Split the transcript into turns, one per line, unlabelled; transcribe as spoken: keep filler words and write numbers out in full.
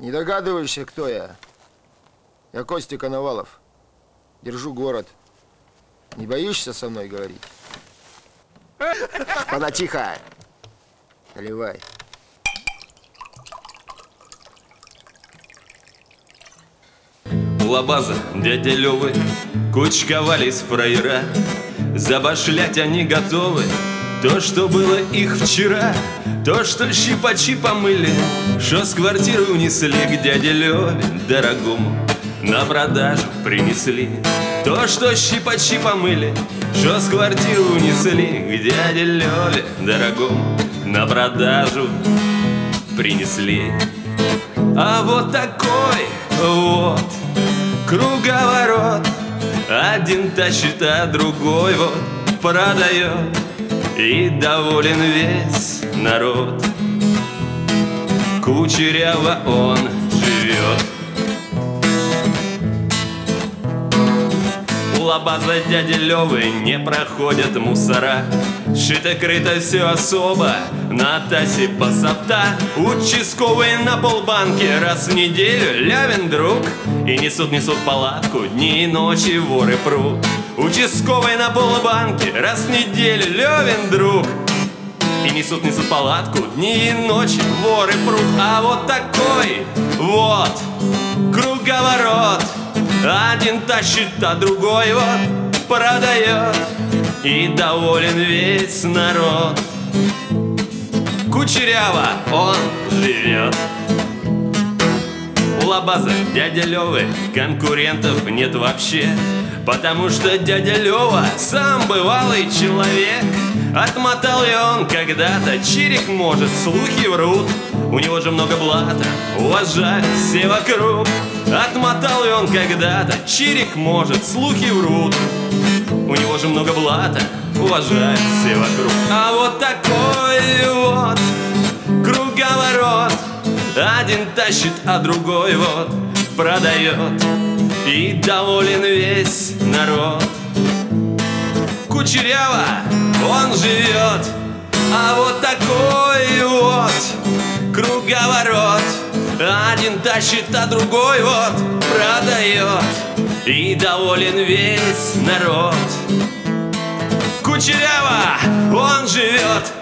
Не догадываешься, кто я? Я Костя Коновалов. Держу город. Не боишься со мной говорить? Она тихо. Наливай.
Лабаза, дядя Лёвы, кучковались фраера. Забашлять они готовы то, что было их вчера. То, что щипачи помыли, что с квартиры унесли к дяде Лёве дорогому, на продажу принесли. То, что щипачи помыли, что с квартиры унесли к дяде Лёве дорогому, на продажу принесли. А вот такой вот круговорот. Один тащит, а другой вот продает. И доволен весь народ. Кучеряво он живет. У лабаза дяди Лёвы не проходят мусора. Шито-крыто все особо, на тасе пасапта. Участковые на полбанки раз в неделю Лявин друг. И несут-несут палатку, дни и ночи воры прут. Участковый на полбанке раз в неделю Лёвин друг. И несут-несут палатку, дни и ночи воры прут. А вот такой вот круговорот. Один тащит, а другой вот продает. И доволен весь народ. Кучеряво он живет. У лабаза дядя Лёвы конкурентов нет вообще, потому что дядя Лёва сам бывалый человек. Отмотал ли он когда-то чирик, может, слухи врут. У него же много блата, уважают все вокруг. Отмотал ли он когда-то чирик, может, слухи врут. У него же много блата, уважают все вокруг. А вот такой вот круговорот. Один тащит, а другой вот продает. И доволен весь народ. Кучеряво он живет. А вот такой вот круговорот. Один тащит, а другой вот продает. И доволен весь народ. Кучеряво он живет.